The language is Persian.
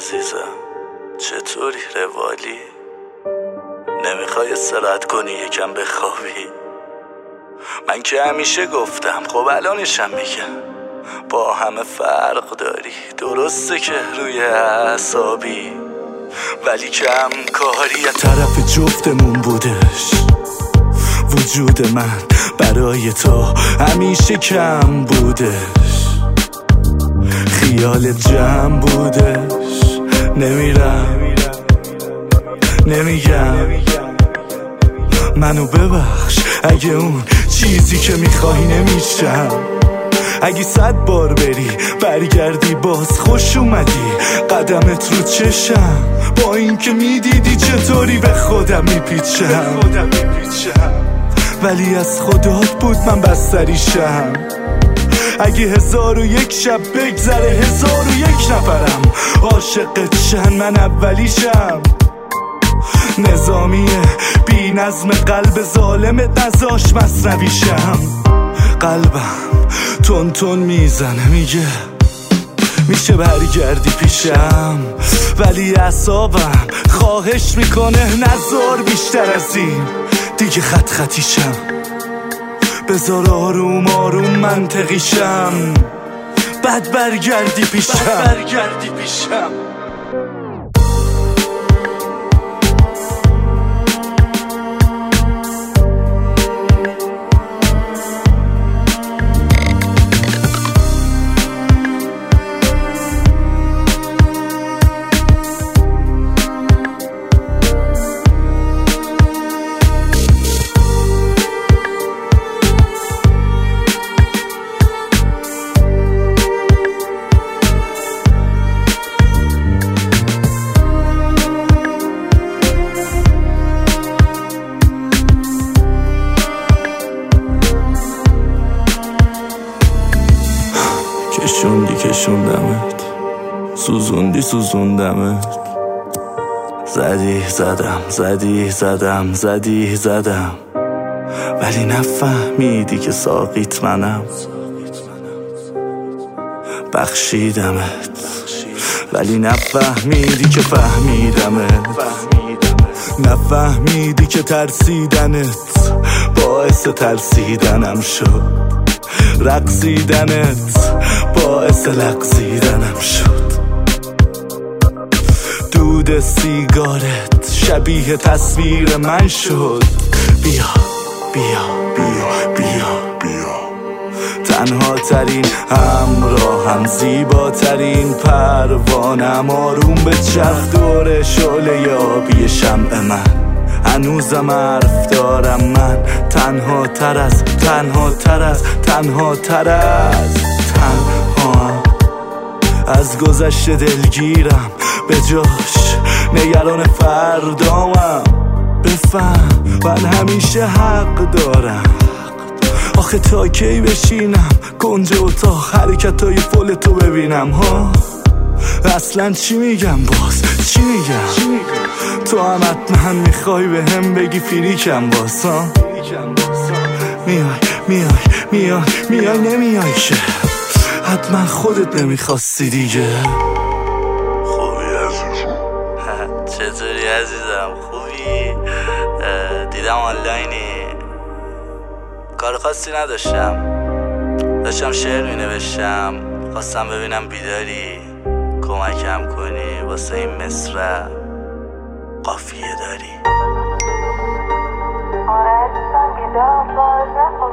عزیزم، چطوری روالی؟ نمیخوای استراحت کنی یکم بخوابی؟ من که همیشه گفتم، خب الانشم میگم، با همه فرق داری. درسته که روی اعصابی، ولی کم کاری طرف جفتمون بودش. وجود من برای تو همیشه کم بودش، خیال جمع بودش. نمیرم نمیگم منو ببخش اگه اون چیزی که میخوای نمیشم. اگه 100 بار بری برگردی باز خوش اومدی، قدمت رو چشم، با اینکه میدیدی چطوری به خودم میپیچم. ولی از خدات بود من بستریشم. اگه 1001 شب بگذره 1001 نفرم عاشقت شن، من اولیشم. نظامیه بی نظم قلب ظالمت نزاش مصنویشم. قلبم تون تون میزنه میگه میشه برگردی پیشم، ولی اعصابم خواهش میکنه نذار بیشتر از این دیگه خط خطیشم. بذار آروم آروم منطقیشم، بعد برگردی پیشم. کشوندمت، سوزوندمت. زدم ولی نفهمیدی که ساقیت منم. بخشیدمت ولی نفهمیدی که فهمیدمت. نفهمیدی که ترسیدنت باعث ترسیدنم شد. رقصیدنت باعث لغزیدنم شد. دود سیگارت شبیه تصویر من شد. بیا تنها ترین همراهم، زیباترین پروانم، آروم به چرخ دور شعله یابی شمع من. هنوزم حرف دارم من، تنها از گذشته دلگیرم، به جاش نگران فردامم. بفهم من همیشه حق دارم. آخه تا کی بشینم کنج اتاق حرکتای فولتو ببینم ها؟ اصلا چی میگم باز؟ چی میگم؟ تو هم حتما میخوای به هم بگی فریکم باز ها؟ میای نمیای که حتما خودت نمیخواستی دیگه. خوبی عزیزم؟ چطوری عزیزم؟ خوبی؟ دیدم آنلاینی. کار خاصی نداشتم، داشتم شعر مینوشتم، خواستم ببینم بیداری، کمکم کنی واسه این مصرع قافیه داری. آره عزیزم بیدار باز نکن.